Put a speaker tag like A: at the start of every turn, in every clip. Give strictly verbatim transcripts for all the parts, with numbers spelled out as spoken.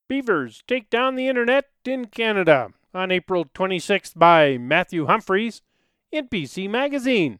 A: Beavers Take Down the Internet in Canada on April twenty-sixth by Matthew Humphreys in P C Magazine.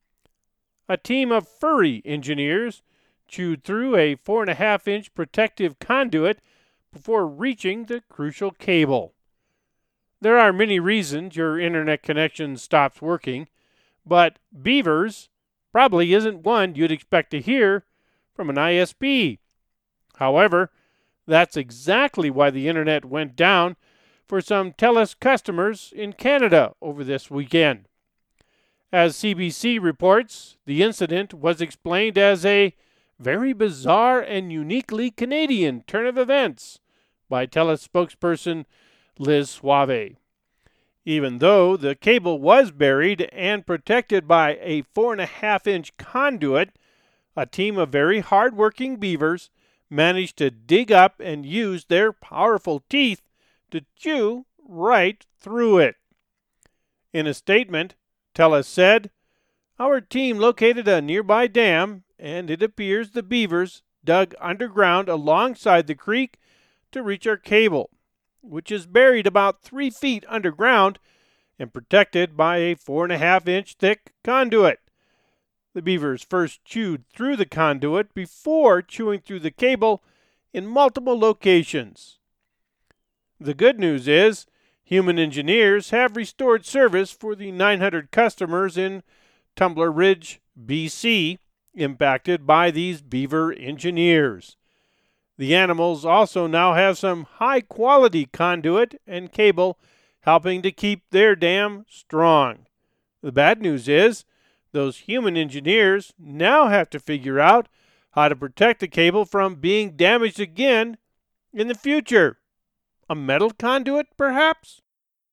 A: A team of furry engineers chewed through a four and a half inch protective conduit before reaching the crucial cable. There are many reasons your internet connection stops working, but beavers probably isn't one you'd expect to hear from an I S P. However, that's exactly why the internet went down for some TELUS customers in Canada over this weekend. As C B C reports, the incident was explained as a very bizarre and uniquely Canadian turn of events by TELUS spokesperson Liz Suave. Even though the cable was buried and protected by a four and a half inch conduit, a team of very hard-working beavers managed to dig up and use their powerful teeth to chew right through it. In a statement, TELUS said, "Our team located a nearby dam, and it appears the beavers dug underground alongside the creek to reach our cable, which is buried about three feet underground and protected by a four and a half inch thick conduit. The beavers first chewed through the conduit before chewing through the cable in multiple locations." The good news is, human engineers have restored service for the nine hundred customers in Tumbler Ridge, B C, impacted by these beaver engineers. The animals also now have some high-quality conduit and cable helping to keep their dam strong. The bad news is, those human engineers now have to figure out how to protect the cable from being damaged again in the future. A metal conduit, perhaps?